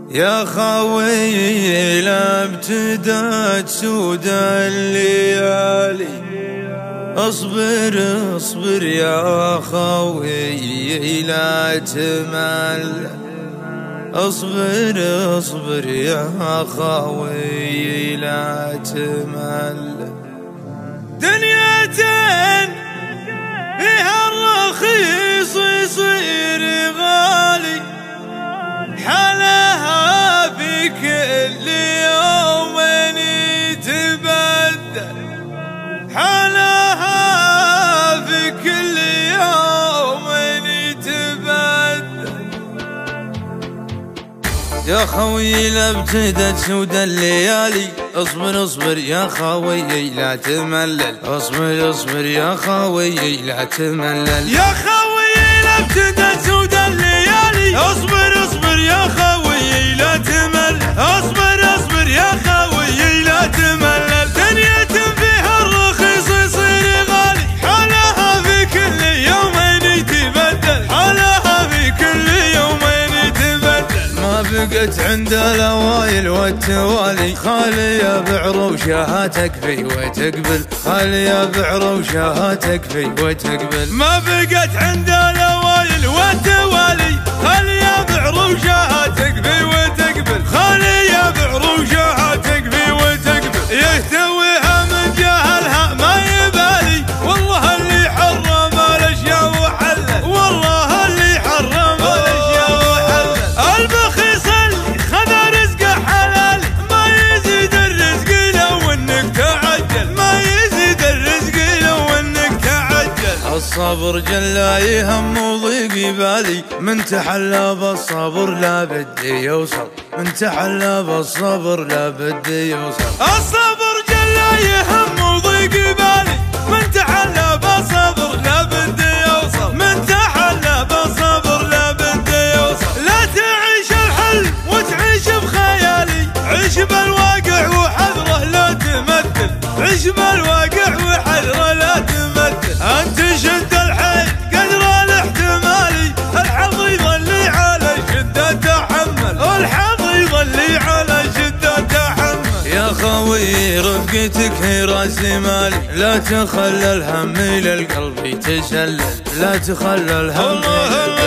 يا خاوي لا ابتدت سود الليالي، اصبر اصبر يا خاوي لا تمل، اصبر اصبر يا خاوي لا تمل. دنيتين فيها الرخيص يصير غالي، حالها في كل يوم يتبدل، حالها في كل يوم يتبدل. يا خوي لا ابتدت سود الليالي، اصبر اصبر يا خاوي لا تملل، اصبر اصبر يا خاوي لا تملل. يا خاوي لا ابتدت سود الليالي، اصبر اصبر يا خاوي لا تمل، اصبر اصبر يا خاوي لا تملل. دنيا فيها الرخيص يصير غالي، حالها في كل يومين يتبدل، حالها في كل يومين يتبدل. ما بقت عند الاوايل والتوالي، خالية بعروشها تكفي وتقبل، خالية بعروشها تكفي وتقبل. ما بقت عند الاوايل والتوالي، خالية بعروشها تكفي وتقبل، خالية بعروشها تكفي وتقبل. يهتويها من جهلها ما يبالي، والله اللي حرم الاشياء وحلل، والله اللي حرم الاشياء وحلل. البخيص اللي خذ رزقه حلال، ما يزيد الرزق لو انك تعجل، ما يزيد الرزق لو انك تعجل. الصبر جلا يهم وضيق بالي، من تحلى بالصبر لا بدي يوصل، من تحلى بالصبر لا بدي يوصل. الصبر جلا يهم وضيق بالي، من تحلى بالصبر لا بدي يوصل، من تحلى بالصبر لا بدي يوصل. لا تعيش الحلم وتعيش بخيالي، عيش بالواقع وحذره لا تمثل، عيش بالواقع وحذره لا تمثل. انت شد الحيل قدر الاحتمالي، الحظ يظلي على شدة تحمل، الحظ يظلي على شدة تحمل. يا خوي رفقتك هي راس مالي، لا تخلى الهم للقلب يتسلل، لا تخلى الهم